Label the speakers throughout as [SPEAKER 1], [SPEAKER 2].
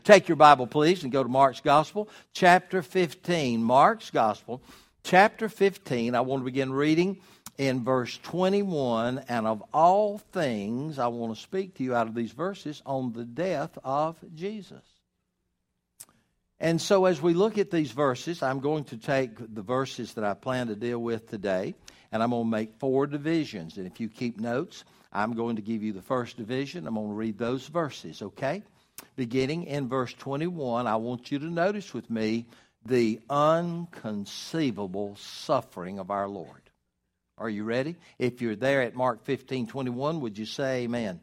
[SPEAKER 1] Take your Bible, please, and go to Mark's Gospel, chapter 15. Mark's Gospel, chapter 15. I want to begin reading in verse 21. And of all things, I want to speak to you out of these verses on the death of Jesus. And so as we look at these verses, I'm going to take the verses that I plan to deal with today, and I'm going to make 4 divisions. And if you keep notes, I'm going to give you the first division. I'm going to read those verses, okay? Beginning in verse 21, I want you to notice with me the unconceivable suffering of our Lord. Are you ready? If you're there at Mark 15:21, would you say amen?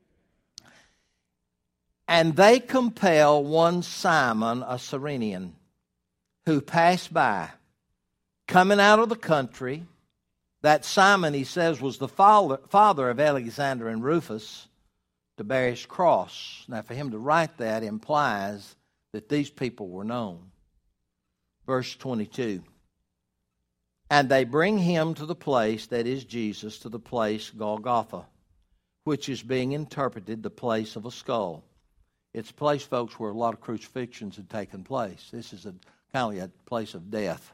[SPEAKER 1] And they compel one Simon, a Cyrenian, who passed by, coming out of the country. That Simon, he says, was the father of Alexander and Rufus, to bear his cross. Now, for him to write that implies that these people were known. Verse 22. And they bring him to the place, that is Jesus, to the place Golgotha, which is being interpreted the place of a skull. It's a place, folks, where a lot of crucifixions had taken place. This is kind of a place of death.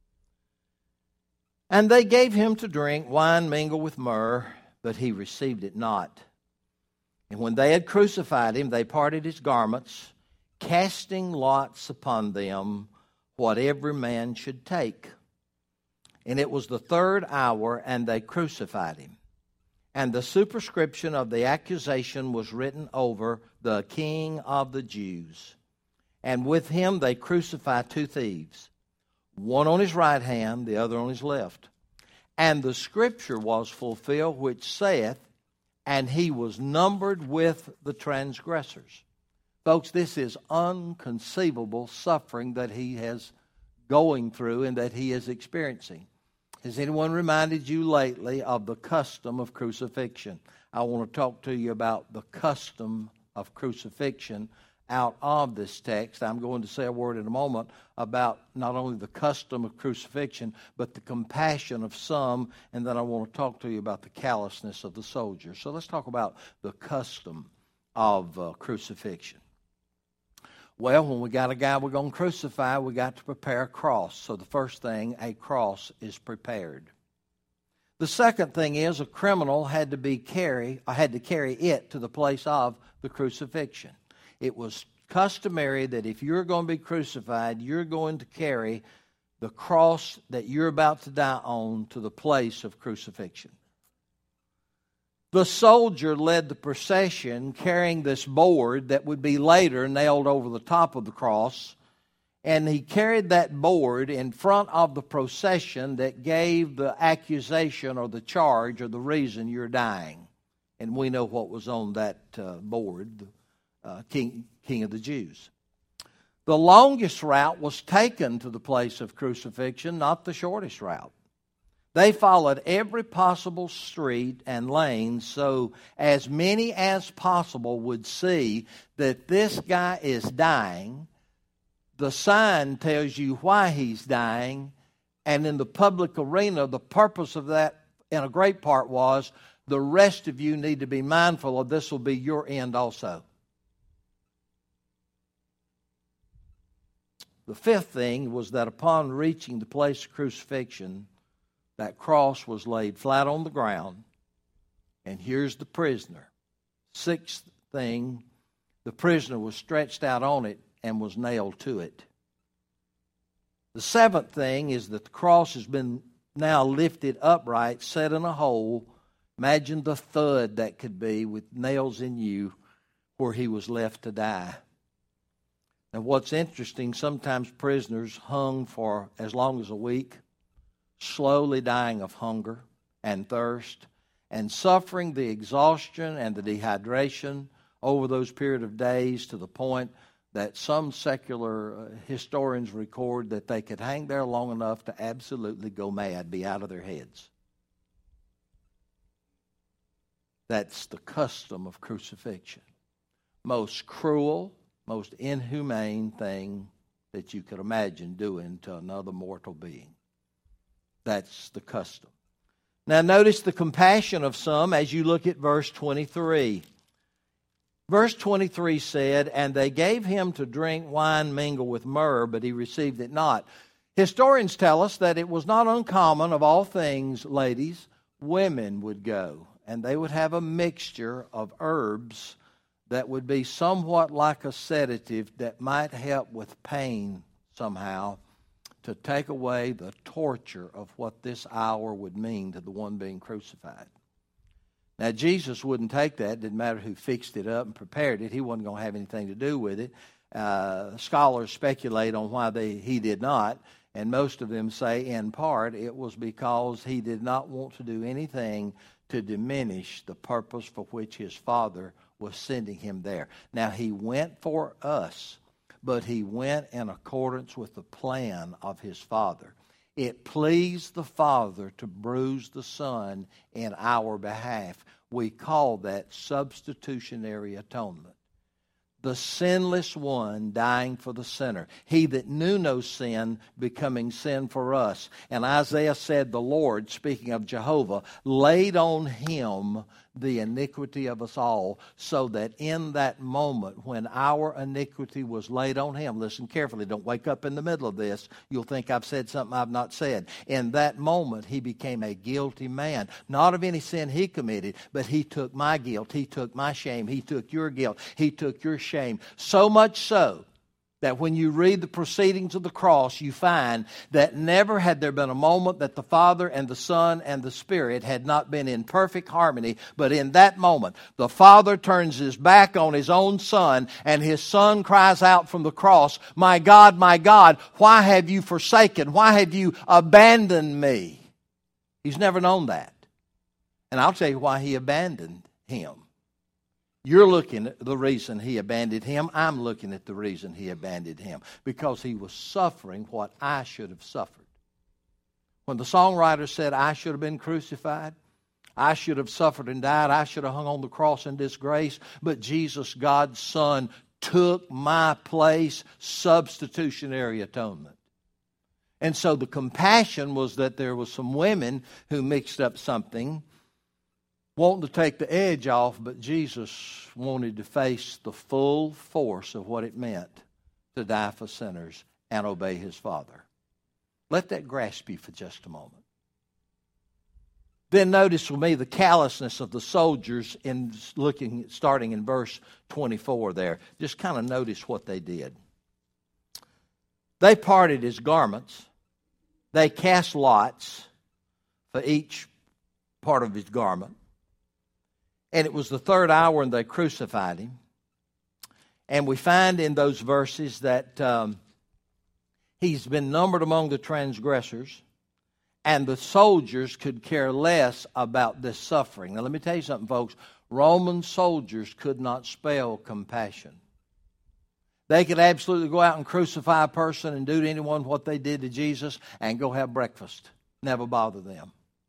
[SPEAKER 1] And they gave him to drink wine mingled with myrrh, but he received it not. And when they had crucified him, they parted his garments, casting lots upon them what every man should take. And it was the 3rd hour, and they crucified him. And the superscription of the accusation was written over, the King of the Jews. And with him they crucified 2 thieves, one on his right hand, the other on his left. And the scripture was fulfilled, which saith, and he was numbered with the transgressors. Folks, this is unconceivable suffering that he is going through and that he is experiencing. Has anyone reminded you lately of the custom of crucifixion? I want to talk to you about the custom of crucifixion out of this text. I'm going to say a word in a moment about not only the custom of crucifixion, but the compassion of some, and then I want to talk to you about the callousness of the soldiers. So let's talk about the custom of crucifixion. Well, when we got a guy we're going to crucify, we got to prepare a cross. So the first thing, a cross is prepared. The second thing is a criminal had to carry it to the place of the crucifixion. It was customary that if you're going to be crucified, you're going to carry the cross that you're about to die on to the place of crucifixion. The soldier led the procession carrying this board that would be later nailed over the top of the cross, and he carried that board in front of the procession that gave the accusation or the charge or the reason you're dying. And we know what was on that board, King of the Jews. The longest route was taken to the place of crucifixion, not the shortest route. They followed every possible street and lane so as many as possible would see that this guy is dying. The sign tells you why he's dying, and in the public arena, the purpose of that, in a great part, was the rest of you need to be mindful of this will be your end also. The fifth thing was that upon reaching the place of crucifixion, that cross was laid flat on the ground, and here's the prisoner. Sixth thing, the prisoner was stretched out on it and was nailed to it. The seventh thing is that the cross has been now lifted upright, set in a hole. Imagine the thud that could be with nails in you where he was left to die. Now, what's interesting, sometimes prisoners hung for as long as a week, slowly dying of hunger and thirst, and suffering the exhaustion and the dehydration over those period of days to the point that some secular historians record that they could hang there long enough to absolutely go mad, be out of their heads. That's the custom of crucifixion. Most cruel, most inhumane thing that you could imagine doing to another mortal being. That's the custom. Now notice the compassion of some as you look at verse 23. Verse 23 said, "And they gave him to drink wine mingled with myrrh, but he received it not." Historians tell us that it was not uncommon, of all things, ladies, women would go, and they would have a mixture of herbs that would be somewhat like a sedative that might help with pain somehow to take away the torture of what this hour would mean to the one being crucified. Now, Jesus wouldn't take that. It didn't matter who fixed it up and prepared it. He wasn't going to have anything to do with it. Scholars speculate on why he did not, and most of them say, in part, it was because he did not want to do anything to diminish the purpose for which his Father was sending him there. Now, he went for us, but he went in accordance with the plan of his Father. It pleased the Father to bruise the Son in our behalf. We call that substitutionary atonement. The sinless one dying for the sinner. He that knew no sin becoming sin for us. And Isaiah said, the Lord, speaking of Jehovah, laid on him the iniquity of us all, so that in that moment when our iniquity was laid on him, listen carefully, don't wake up in the middle of this, you'll think I've said something I've not said. In that moment he became a guilty man, not of any sin he committed, but he took my guilt, he took my shame, he took your guilt, he took your shame, so much so that when you read the proceedings of the cross, you find that never had there been a moment that the Father and the Son and the Spirit had not been in perfect harmony. But in that moment, the Father turns his back on his own Son, and his Son cries out from the cross, my God, why have you forsaken? Why have you abandoned me?" He's never known that. And I'll tell you why he abandoned him. You're looking at the reason he abandoned him. I'm looking at the reason he abandoned him. Because he was suffering what I should have suffered. When the songwriter said, I should have been crucified, I should have suffered and died, I should have hung on the cross in disgrace, but Jesus, God's Son, took my place, substitutionary atonement. And so the compassion was that there was some women who mixed up something, wanting to take the edge off, but Jesus wanted to face the full force of what it meant to die for sinners and obey his Father. Let that grasp you for just a moment. Then notice with me the callousness of the soldiers starting in verse 24 there. Just kind of notice what they did. They parted his garments. They cast lots for each part of his garment. And it was the third hour and they crucified him. And we find in those verses that he's been numbered among the transgressors. And the soldiers could care less about this suffering. Now let me tell you something, folks. Roman soldiers could not spell compassion. They could absolutely go out and crucify a person and do to anyone what they did to Jesus and go have breakfast. Never bother them.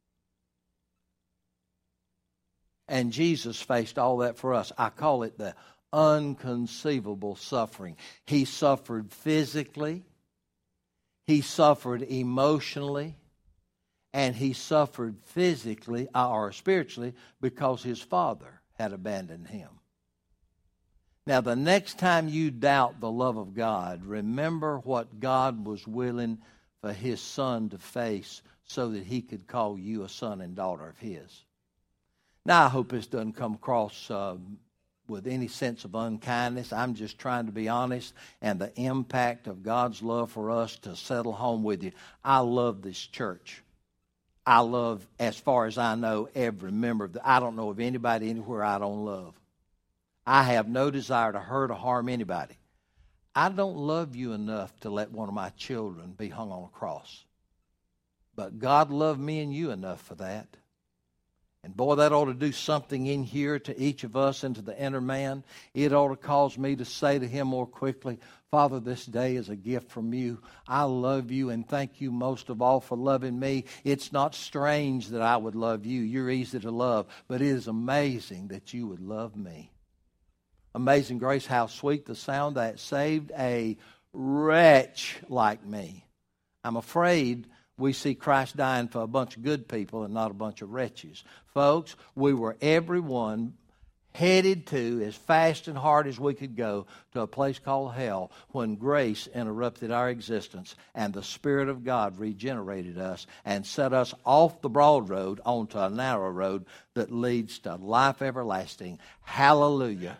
[SPEAKER 1] And Jesus faced all that for us. I call it the unconceivable suffering. He suffered physically, he suffered emotionally, and he suffered physically or spiritually because his Father had abandoned him. Now, the next time you doubt the love of God, remember what God was willing for his Son to face so that he could call you a son and daughter of his. Now, I hope this doesn't come across with any sense of unkindness. I'm just trying to be honest and the impact of God's love for us to settle home with you. I love this church. I love, as far as I know, every member of I don't know of anybody anywhere I don't love. I have no desire to hurt or harm anybody. I don't love you enough to let one of my children be hung on a cross. But God loved me and you enough for that. And boy, that ought to do something in here to each of us and to the inner man. It ought to cause me to say to him more quickly, Father, this day is a gift from you. I love you and thank you most of all for loving me. It's not strange that I would love you. You're easy to love, but it is amazing that you would love me. Amazing grace, how sweet the sound that saved a wretch like me. I'm afraid we see Christ dying for a bunch of good people and not a bunch of wretches. Folks, we were everyone headed to, as fast and hard as we could go, to a place called hell, when grace interrupted our existence and the Spirit of God regenerated us and set us off the broad road onto a narrow road that leads to life everlasting. Hallelujah.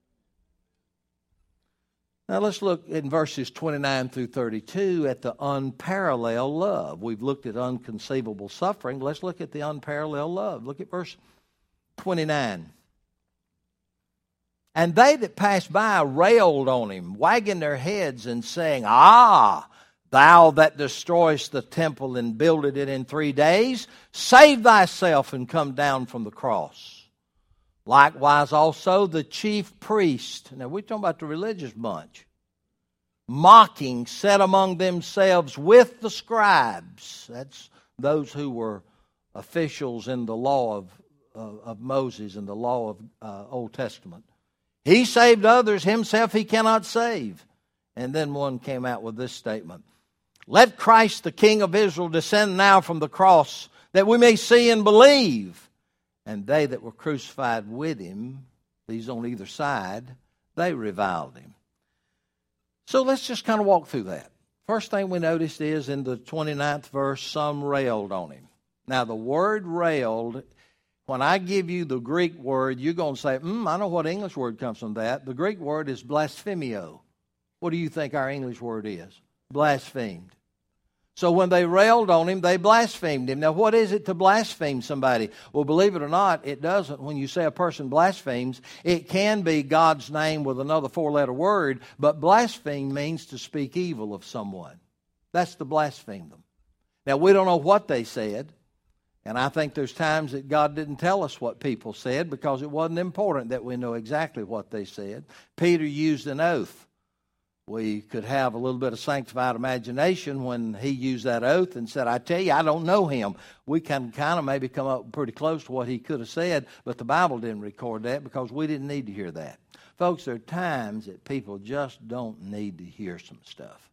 [SPEAKER 1] Now let's look in verses 29 through 32 at the unparalleled love. We've looked at unconceivable suffering. Let's look at the unparalleled love. Look at verse 29. And they that passed by railed on him, wagging their heads and saying, Ah, thou that destroyest the temple and builded it in 3 days, save thyself and come down from the cross. Likewise also the chief priest, now we're talking about the religious bunch, mocking, said among themselves with the scribes, that's those who were officials in the law of Moses and the law of Old Testament. He saved others, himself he cannot save. And then one came out with this statement, Let Christ the King of Israel descend now from the cross, that we may see and believe. And they that were crucified with him, these on either side, they reviled him. So let's just kind of walk through that. First thing we noticed is in the 29th verse, some railed on him. Now the word railed, when I give you the Greek word, you're going to say, I know what English word comes from that. The Greek word is blasphemio. What do you think our English word is? Blasphemed. So when they railed on him, they blasphemed him. Now, what is it to blaspheme somebody? Well, believe it or not, it doesn't. When you say a person blasphemes, it can be God's name with another four-letter word, but blaspheme means to speak evil of someone. That's to blaspheme them. Now, we don't know what they said, and I think there's times that God didn't tell us what people said because it wasn't important that we know exactly what they said. Peter used an oath. We could have a little bit of sanctified imagination when he used that oath and said, I tell you, I don't know him. We can kind of maybe come up pretty close to what he could have said, but the Bible didn't record that because we didn't need to hear that. Folks, there are times that people just don't need to hear some stuff.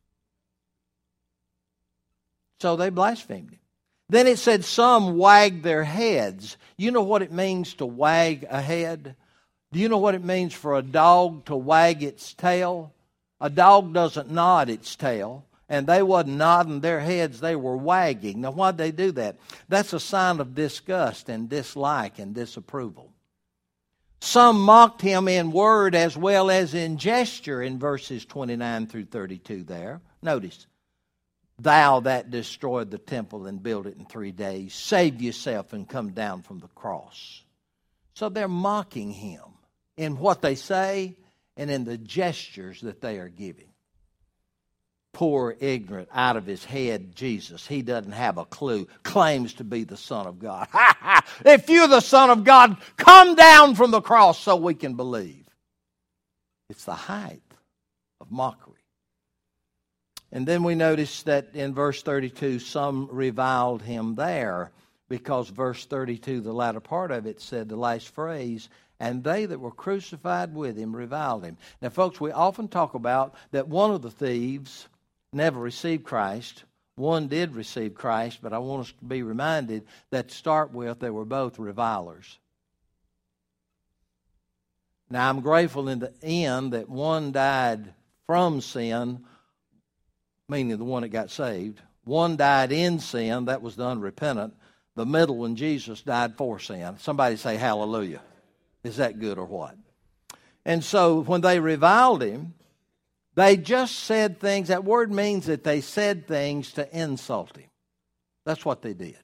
[SPEAKER 1] So they blasphemed him. Then it said some wagged their heads. You know what it means to wag a head? Do you know what it means for a dog to wag its tail? A dog doesn't nod its tail, and they wasn't nodding their heads, they were wagging. Now, why'd they do that? That's a sign of disgust and dislike and disapproval. Some mocked him in word as well as in gesture in verses 29 through 32 there. Notice, thou that destroyed the temple and built it in 3 days, save yourself and come down from the cross. So they're mocking him in what they say and in the gestures that they are giving. Poor, ignorant, out of his head Jesus. He doesn't have a clue. Claims to be the Son of God. Ha ha! If you're the Son of God, come down from the cross so we can believe. It's the height of mockery. And then we notice that in verse 32, some reviled him there because verse 32, the latter part of it said, the last phrase, and they that were crucified with him reviled him. Now, folks, we often talk about that one of the thieves never received Christ. One did receive Christ, but I want us to be reminded that to start with, they were both revilers. Now, I'm grateful in the end that one died from sin, meaning the one that got saved. One died in sin, that was the unrepentant. The middle one, Jesus, died for sin. Somebody say hallelujah. Is that good or what? And so when they reviled him, they just said things. That word means that they said things to insult him. That's what they did.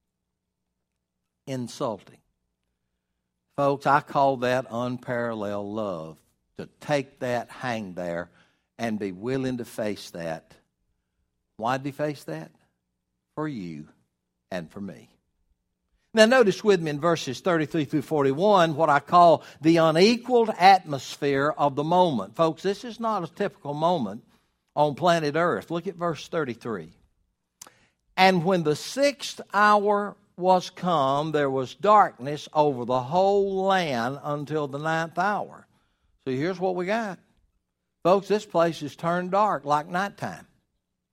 [SPEAKER 1] Insulting. Folks, I call that unparalleled love. To take that, hang there, and be willing to face that. Why did he face that? For you and for me. Now notice with me in verses 33 through 41 what I call the unequaled atmosphere of the moment. Folks, this is not a typical moment on planet Earth. Look at verse 33. And when the 6th hour was come, there was darkness over the whole land until the 9th hour. So here's what we got. Folks, this place is turned dark like nighttime.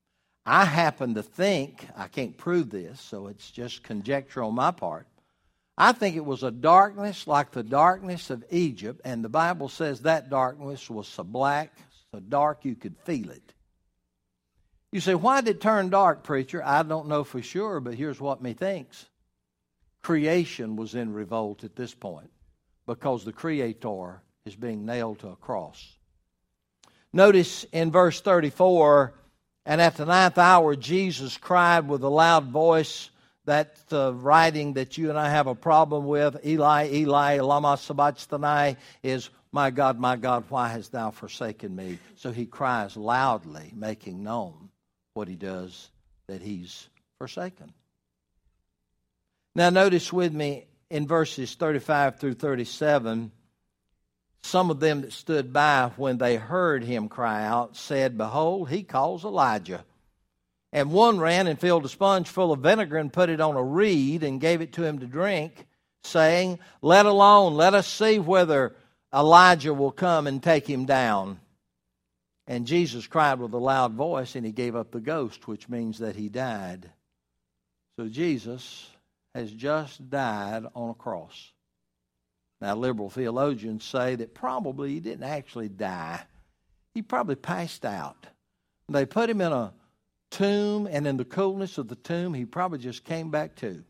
[SPEAKER 1] I happen to think, I can't prove this, so it's just conjecture on my part, I think it was a darkness like the darkness of Egypt, and the Bible says that darkness was so black, so dark you could feel it. You say, why did it turn dark, preacher? I don't know for sure, but here's what me thinks. Creation was in revolt at this point because the Creator is being nailed to a cross. Notice in verse 34, and at the 9th hour, Jesus cried with a loud voice. That writing that you and I have a problem with, Eli, Eli, lama sabachthani, is, my God, why hast thou forsaken me? So he cries loudly, making known what he does, that he's forsaken. Now notice with me in verses 35 through 37, some of them that stood by when they heard him cry out said, behold, he calls Elijah. And one ran and filled a sponge full of vinegar and put it on a reed and gave it to him to drink, saying, let alone, let us see whether Elijah will come and take him down. And Jesus cried with a loud voice, and he gave up the ghost, which means that he died. So Jesus has just died on a cross. Now, liberal theologians say that probably he didn't actually die. He probably passed out. They put him in a tomb, and in the coolness of the tomb, he probably just came back to.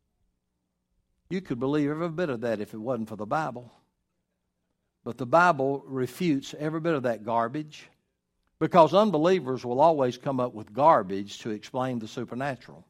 [SPEAKER 1] You could believe every bit of that if it wasn't for the Bible. But the Bible refutes every bit of that garbage, because unbelievers will always come up with garbage to explain the supernatural.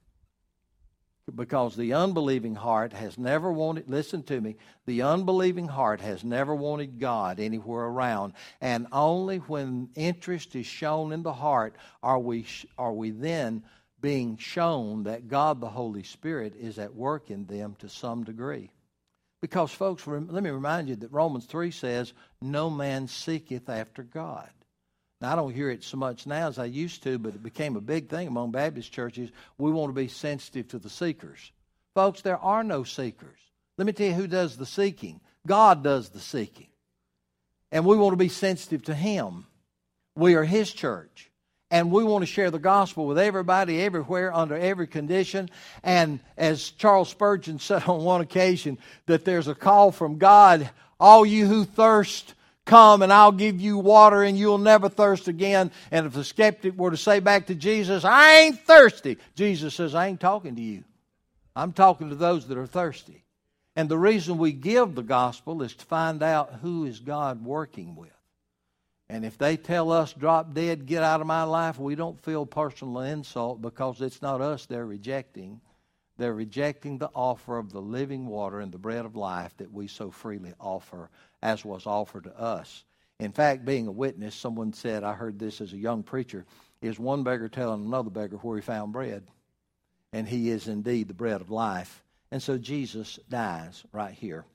[SPEAKER 1] Because the unbelieving heart has never wanted, listen to me, the unbelieving heart has never wanted God anywhere around. And only when interest is shown in the heart are we then being shown that God the Holy Spirit is at work in them to some degree. Because folks, let me remind you that Romans 3 says, no man seeketh after God. Now, I don't hear it so much now as I used to, but it became a big thing among Baptist churches. We want to be sensitive to the seekers. Folks, there are no seekers. Let me tell you who does the seeking. God does the seeking. And we want to be sensitive to Him. We are His church. And we want to share the gospel with everybody, everywhere, under every condition. And as Charles Spurgeon said on one occasion, that there's a call from God, all you who thirst, come and I'll give you water and you'll never thirst again. And if the skeptic were to say back to Jesus, I ain't thirsty, Jesus says, I ain't talking to you. I'm talking to those that are thirsty. And the reason we give the gospel is to find out who is God working with. And if they tell us, drop dead, get out of my life, we don't feel personal insult because it's not us they're rejecting. They're rejecting the offer of the living water and the bread of life that we so freely offer, as was offered to us. In fact, being a witness, someone said, I heard this as a young preacher, is one beggar telling another beggar where he found bread. And he is indeed the bread of life. And so Jesus dies right here.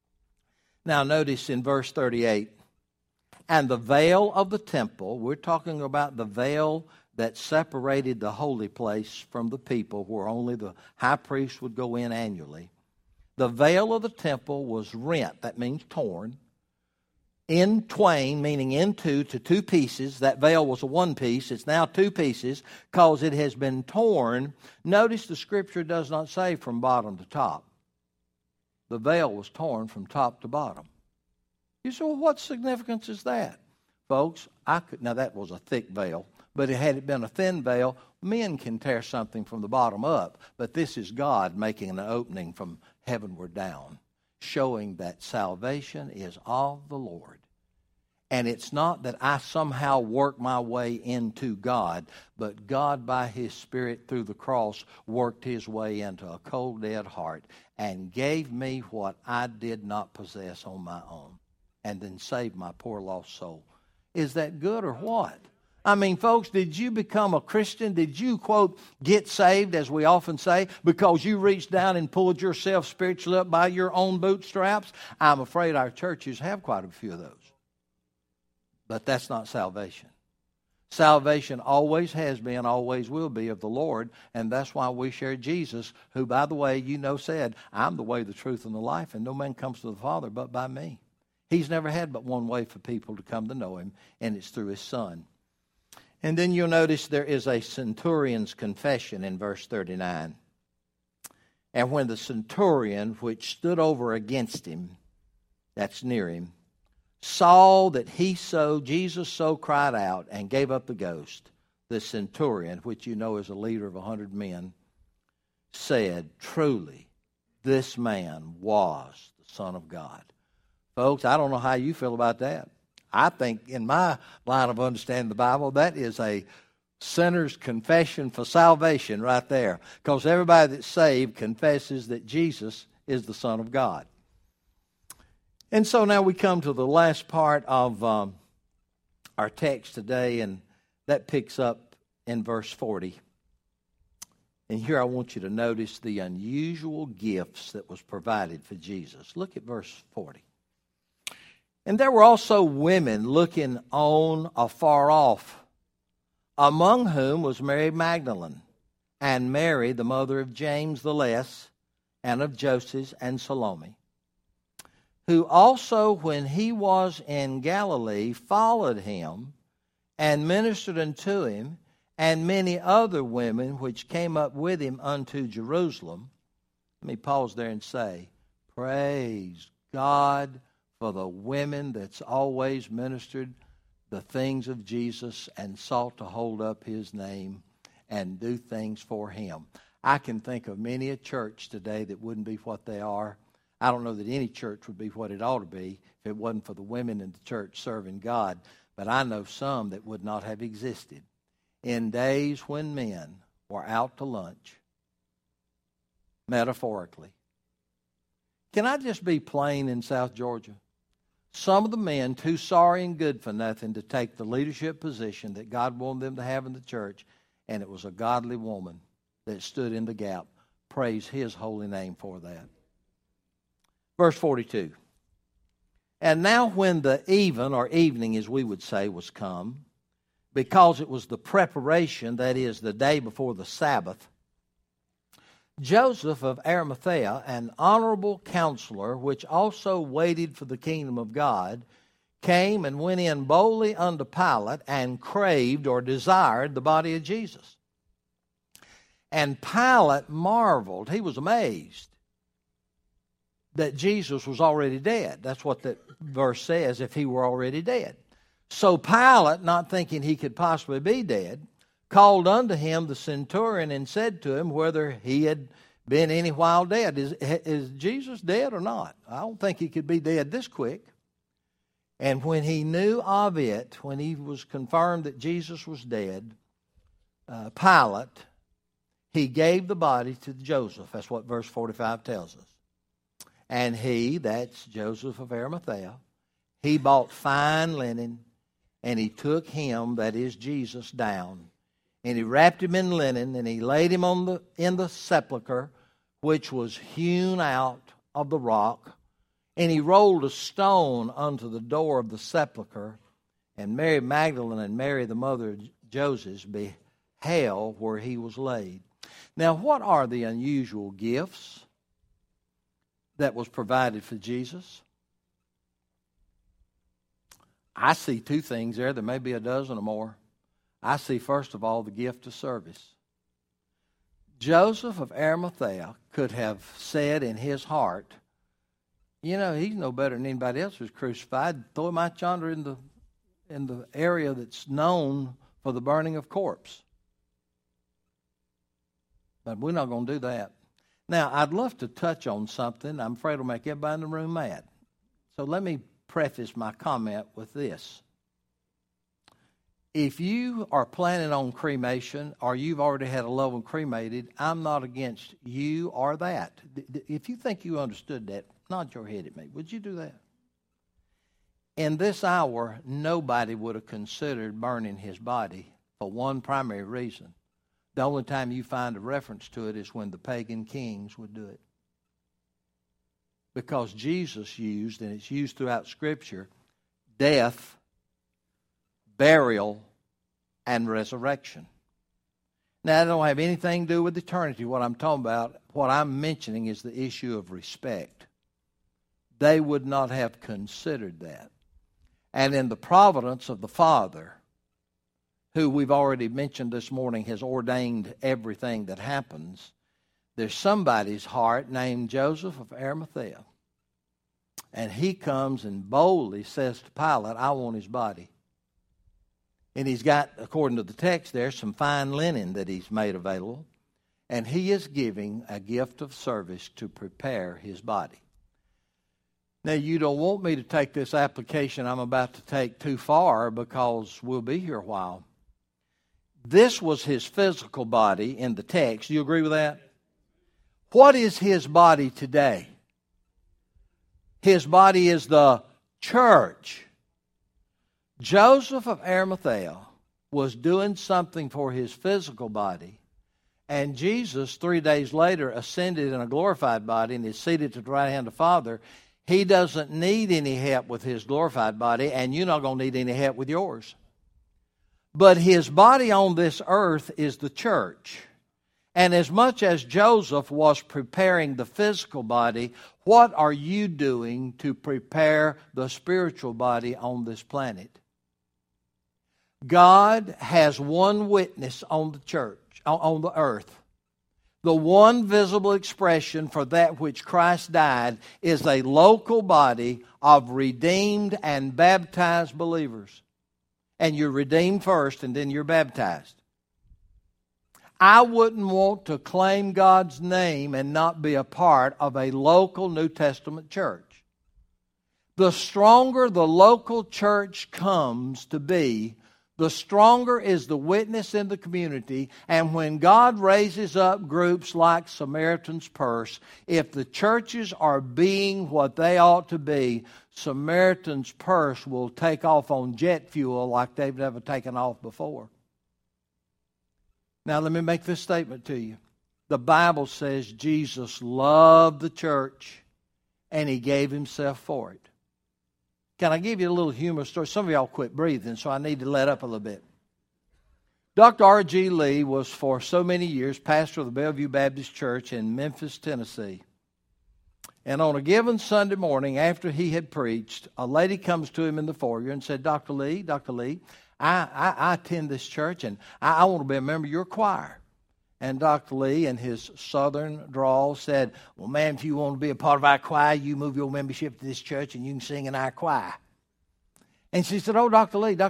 [SPEAKER 1] Now notice in verse 38, and the veil of the temple, we're talking about the veil that separated the holy place from the people, where only the high priest would go in annually. The veil of the temple was rent, that means torn, in twain, meaning in two, to two pieces. That veil was a one piece. It's now two pieces because it has been torn. Notice the scripture does not say from bottom to top. The veil was torn from top to bottom. You say, well, what significance is that? Folks, now that was a thick veil, but had it been a thin veil, men can tear something from the bottom up. But this is God making an opening from heavenward down, showing that salvation is of the Lord. And it's not that I somehow work my way into God, but God by His Spirit through the cross worked His way into a cold, dead heart and gave me what I did not possess on my own, and then saved my poor lost soul. Is that good or what? I mean, folks, did you become a Christian? Did you, quote, get saved, as we often say, because you reached down and pulled yourself spiritually up by your own bootstraps? I'm afraid our churches have quite a few of those. But that's not salvation. Salvation always has been, always will be of the Lord, and that's why we share Jesus, who, by the way, said, I'm the way, the truth, and the life, and no man comes to the Father but by me. He's never had but one way for people to come to know Him, and it's through His Son. And then you'll notice there is a centurion's confession in verse 39. And when the centurion, which stood over against him, that's near him, saw that Jesus so cried out and gave up the ghost, the centurion, which you know is a leader of 100 men, said, truly, this man was the Son of God. Folks, I don't know how you feel about that. I think in my line of understanding the Bible, that is a sinner's confession for salvation right there. Because everybody that's saved confesses that Jesus is the Son of God. And so now we come to the last part of our text today, and that picks up in verse 40. And here I want you to notice the unusual gifts that was provided for Jesus. Look at verse 40. And there were also women looking on afar off, among whom was Mary Magdalene, and Mary, the mother of James the Less, and of Joseph and Salome, who also, when he was in Galilee, followed him and ministered unto him, and many other women which came up with him unto Jerusalem. Let me pause there and say, praise God for the women that's always ministered the things of Jesus and sought to hold up his name and do things for him. I can think of many a church today that wouldn't be what they are. I don't know that any church would be what it ought to be if it wasn't for the women in the church serving God, but I know some that would not have existed in days when men were out to lunch, metaphorically. Can I just be plain in South Georgia? Some of the men, too sorry and good for nothing to take the leadership position that God wanted them to have in the church, and it was a godly woman that stood in the gap. Praise his holy name for that. Verse 42. And now when the even, or evening as we would say, was come, because it was the preparation, that is, the day before the Sabbath, Joseph of Arimathea, an honorable counselor, which also waited for the kingdom of God, came and went in boldly unto Pilate and craved or desired the body of Jesus. And Pilate marveled, he was amazed, that Jesus was already dead. That's what that verse says, if he were already dead. So Pilate, not thinking he could possibly be dead, called unto him the centurion and said to him whether he had been any while dead. Is Jesus dead or not? I don't think he could be dead this quick. And when he knew of it, when he was confirmed that Jesus was dead, Pilate, he gave the body to Joseph. That's what verse 45 tells us. And he, that's Joseph of Arimathea, he bought fine linen, and he took him, that is Jesus, down. And he wrapped him in linen, and he laid him in the sepulchre, which was hewn out of the rock. And he rolled a stone unto the door of the sepulchre. And Mary Magdalene and Mary, the mother of Joseph, beheld where he was laid. Now, what are the unusual gifts that was provided for Jesus? I see two things there. There may be a dozen or more. I see, first of all, the gift of service. Joseph of Arimathea could have said in his heart, you know, he's no better than anybody else who's crucified. Throw him out yonder in the area that's known for the burning of corpse. But we're not going to do that. Now, I'd love to touch on something. I'm afraid it'll make everybody in the room mad. So let me preface my comment with this. If you are planning on cremation or you've already had a loved one cremated, I'm not against you or that. If you think you understood that, nod your head at me. Would you do that? In this hour, nobody would have considered burning his body for one primary reason. The only time you find a reference to it is when the pagan kings would do it. Because Jesus used, and it's used throughout Scripture, death, burial, and resurrection. Now, I don't have anything to do with eternity. What I'm talking about, what I'm mentioning is the issue of respect. They would not have considered that. And in the providence of the Father, who we've already mentioned this morning has ordained everything that happens, there's somebody's heart named Joseph of Arimathea. And he comes and boldly says to Pilate, I want his body. And he's got, according to the text there, some fine linen that he's made available. And he is giving a gift of service to prepare his body. Now, you don't want me to take this application I'm about to take too far because we'll be here a while. This was his physical body in the text. Do you agree with that? What is his body today? His body is the church. Joseph of Arimathea was doing something for his physical body, and Jesus, 3 days later, ascended in a glorified body and is seated at the right hand of the Father. He doesn't need any help with his glorified body, and you're not going to need any help with yours. But his body on this earth is the church. And as much as Joseph was preparing the physical body, what are you doing to prepare the spiritual body on this planet? God has one witness on the church, on the earth. The one visible expression for that which Christ died is a local body of redeemed and baptized believers. And you're redeemed first and then you're baptized. I wouldn't want to claim God's name and not be a part of a local New Testament church. The stronger the local church comes to be, the stronger is the witness in the community. And when God raises up groups like Samaritan's Purse, if the churches are being what they ought to be, Samaritan's Purse will take off on jet fuel like they've never taken off before. Now let me make this statement to you. The Bible says Jesus loved the church and He gave Himself for it. Can I give you a little humorous story? Some of y'all quit breathing, so I need to let up a little bit. Dr. R.G. Lee was for so many years pastor of the Bellevue Baptist Church in Memphis, Tennessee. And on a given Sunday morning after he had preached, a lady comes to him in the foyer and said, Dr. Lee, I attend this church and I want to be a member of your choir. And Dr. Lee, in his southern drawl, said, well, ma'am, if you want to be a part of our choir, you move your membership to this church and you can sing in our choir. And she said, oh, Dr. Lee,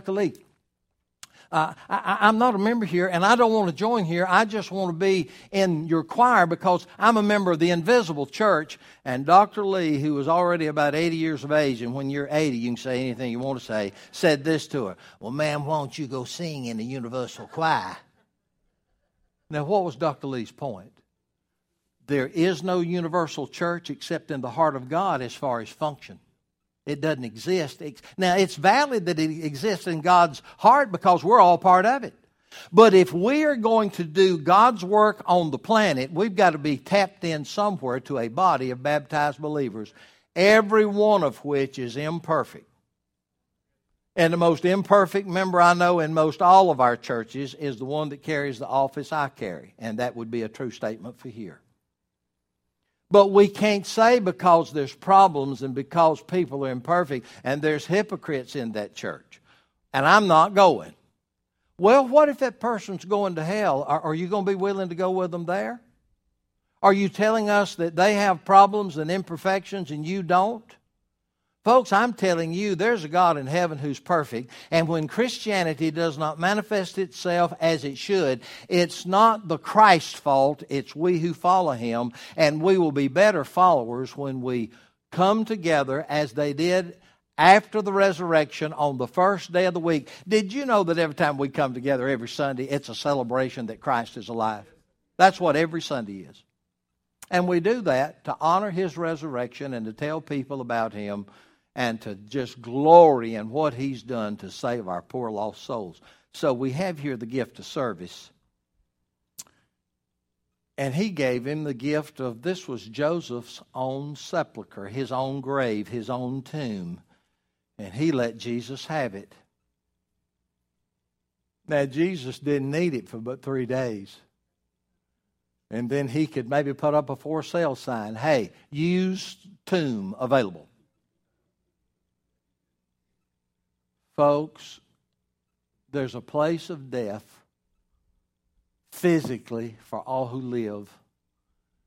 [SPEAKER 1] I'm not a member here and I don't want to join here. I just want to be in your choir because I'm a member of the invisible church. And Dr. Lee, who was already about 80 years of age, and when you're 80, you can say anything you want to say, said this to her, well, ma'am, why don't you go sing in the universal choir? Now, what was Dr. Lee's point? There is no universal church except in the heart of God as far as function. It doesn't exist. Now, it's valid that it exists in God's heart because we're all part of it. But if we are going to do God's work on the planet, we've got to be tapped in somewhere to a body of baptized believers, every one of which is imperfect. And the most imperfect member I know in most all of our churches is the one that carries the office I carry. And that would be a true statement for here. But we can't say because there's problems and because people are imperfect and there's hypocrites in that church. And I'm not going. Well, what if that person's going to hell? Are you going to be willing to go with them there? Are you telling us that they have problems and imperfections and you don't? Folks, I'm telling you, there's a God in heaven who's perfect, and when Christianity does not manifest itself as it should, it's not the Christ's fault, it's we who follow Him, and we will be better followers when we come together as they did after the resurrection on the first day of the week. Did you know that every time we come together every Sunday, it's a celebration that Christ is alive? That's what every Sunday is. And we do that to honor His resurrection and to tell people about Him and to just glory in what He's done to save our poor lost souls. So we have here the gift of service. And He gave him the gift of, this was Joseph's own sepulcher, his own grave, his own tomb. And he let Jesus have it. Now, Jesus didn't need it for but 3 days. And then he could maybe put up a for sale sign. Hey, used tomb available. Folks, there's a place of death physically for all who live.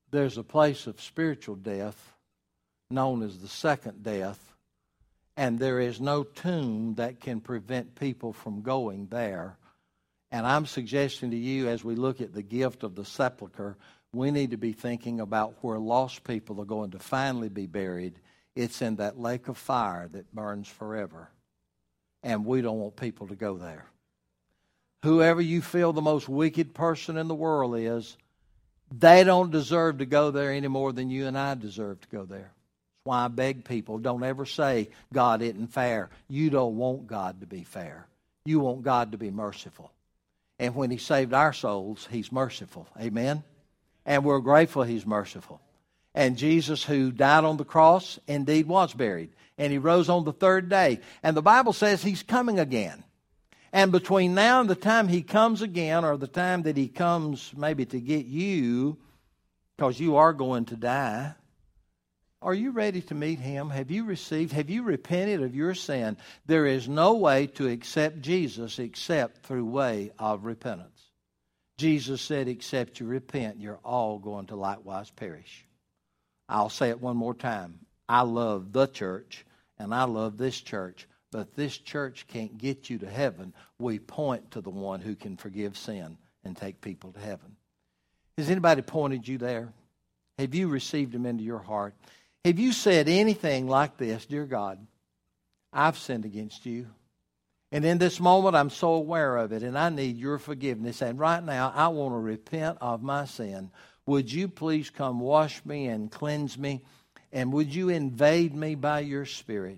[SPEAKER 1] there's a place of spiritual death known as the second death, and there is no tomb that can prevent people from going there. And I'm suggesting to you, as we look at the gift of the sepulcher, we need to be thinking about where lost people are going to finally be buried. It's in that lake of fire that burns forever. And we don't want people to go there. Whoever you feel the most wicked person in the world is, they don't deserve to go there any more than you and I deserve to go there. That's why I beg people, don't ever say God isn't fair. You don't want God to be fair. You want God to be merciful. And when He saved our souls, He's merciful. Amen? And we're grateful He's merciful. And Jesus, who died on the cross, indeed was buried. And He rose on the third day. And the Bible says He's coming again. And between now and the time He comes again, or the time that He comes maybe to get you, because you are going to die, are you ready to meet Him? Have you repented of your sin? There is no way to accept Jesus except through way of repentance. Jesus said, except you repent, you're all going to likewise perish. I'll say it one more time. I love the church, and I love this church. But this church can't get you to heaven. We point to the one who can forgive sin and take people to heaven. Has anybody pointed you there? Have you received Him into your heart? Have you said anything like this? Dear God, I've sinned against you. And in this moment, I'm so aware of it, and I need your forgiveness. And right now, I want to repent of my sin. Would you please come wash me and cleanse me? And would you invade me by your Spirit?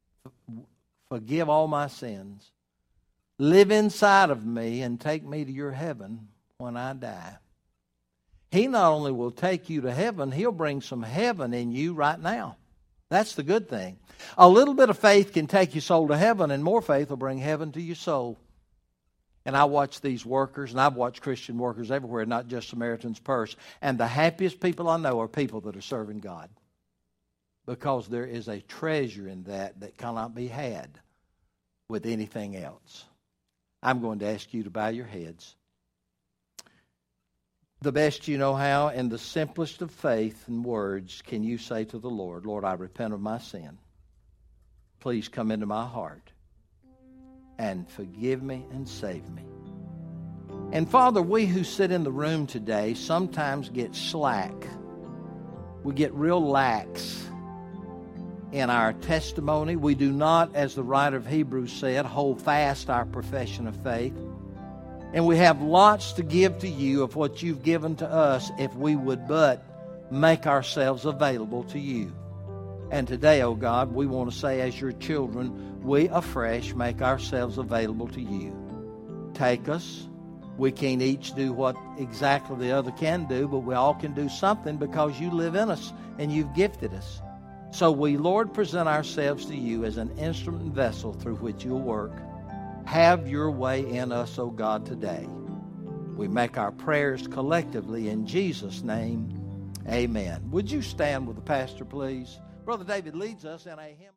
[SPEAKER 1] Forgive all my sins. Live inside of me and take me to your heaven when I die. He not only will take you to heaven, He'll bring some heaven in you right now. That's the good thing. A little bit of faith can take your soul to heaven, and more faith will bring heaven to your soul. And I watch these workers, and I've watched Christian workers everywhere, not just Samaritan's Purse. And the happiest people I know are people that are serving God. Because there is a treasure in that cannot be had with anything else. I'm going to ask you to bow your heads. The best you know how, in the simplest of faith and words, can you say to the Lord, Lord, I repent of my sin. Please come into my heart and forgive me and save me. And Father, we who sit in the room today sometimes get slack. We get real lax in our testimony. We do not, as the writer of Hebrews said, hold fast our profession of faith. And we have lots to give to you of what you've given to us if we would but make ourselves available to you. And today, oh God, we want to say as your children, we afresh make ourselves available to you. Take us. We can't each do what exactly the other can do, but we all can do something because you live in us and you've gifted us. So we, Lord, present ourselves to you as an instrument and vessel through which you'll work. Have your way in us, O God, today. We make our prayers collectively in Jesus' name. Amen. Would you stand with the pastor, please? Brother David leads us in a hymn.